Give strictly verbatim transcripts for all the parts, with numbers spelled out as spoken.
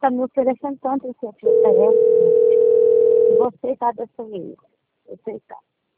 está me oferecendo tanto esse F G T S. Vou aceitar dessa vez. Vou aceitar.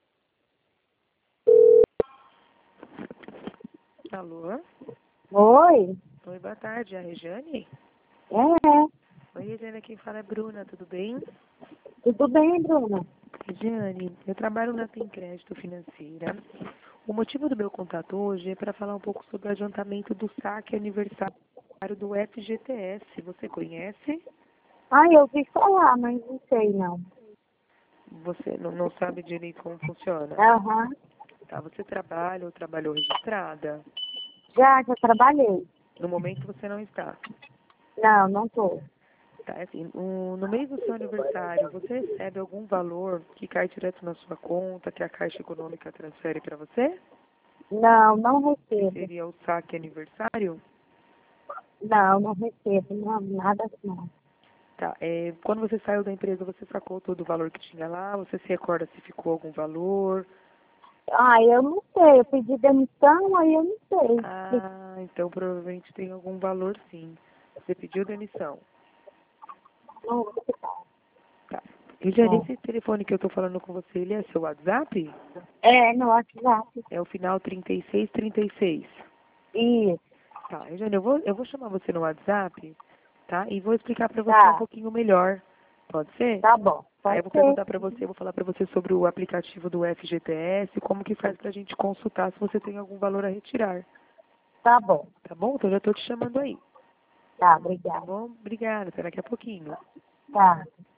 Alô? Oi? Oi, boa tarde. É a Regiane? É, Oi, Regiane, quem fala é Bruna, tudo bem? tudo bem, Bruna? Regiane, eu trabalho na Tem Crédito Financeira. O motivo do meu contato hoje é para falar um pouco sobre o adiantamento do saque aniversário do F G T S. Você conhece? Ah, eu ouvi falar, mas não sei não. Você não, não sabe direito como funciona? Aham. Tá, você trabalha ou trabalhou registrada? Já, já trabalhei. No momento você não está. Não, não tô. Tá, assim, o- no mês do seu aniversário, você recebe algum valor que cai direto na sua conta, que a Caixa Econômica transfere para você? Não, não Que recebo. seria o saque aniversário? Não, não recebo. Não, nada não. Tá, é, quando você saiu da empresa, você sacou todo o valor que tinha lá? Você se recorda se ficou algum valor? Ah, eu não sei. Eu pedi demissão, aí eu não sei. Ah, então provavelmente tem algum valor sim. Você pediu demissão. Não, Tá. Regiane, não. esse telefone que eu tô falando com você, ele é seu WhatsApp? É, no WhatsApp. É o final trinta e seis trinta e seis. Isso, Tá, Regiane, eu vou, eu vou chamar você no WhatsApp, tá? E vou explicar pra você um tá. pouquinho melhor. Pode ser? Tá bom. Aí eu Pode vou ser. perguntar pra você, vou falar pra você sobre o aplicativo do F G T S, como que faz pra gente consultar se você tem algum valor a retirar. Tá bom. Tá bom? Então eu já tô te chamando aí. Tá, Tá obrigada. bom? Obrigada, até daqui a pouquinho. Tá.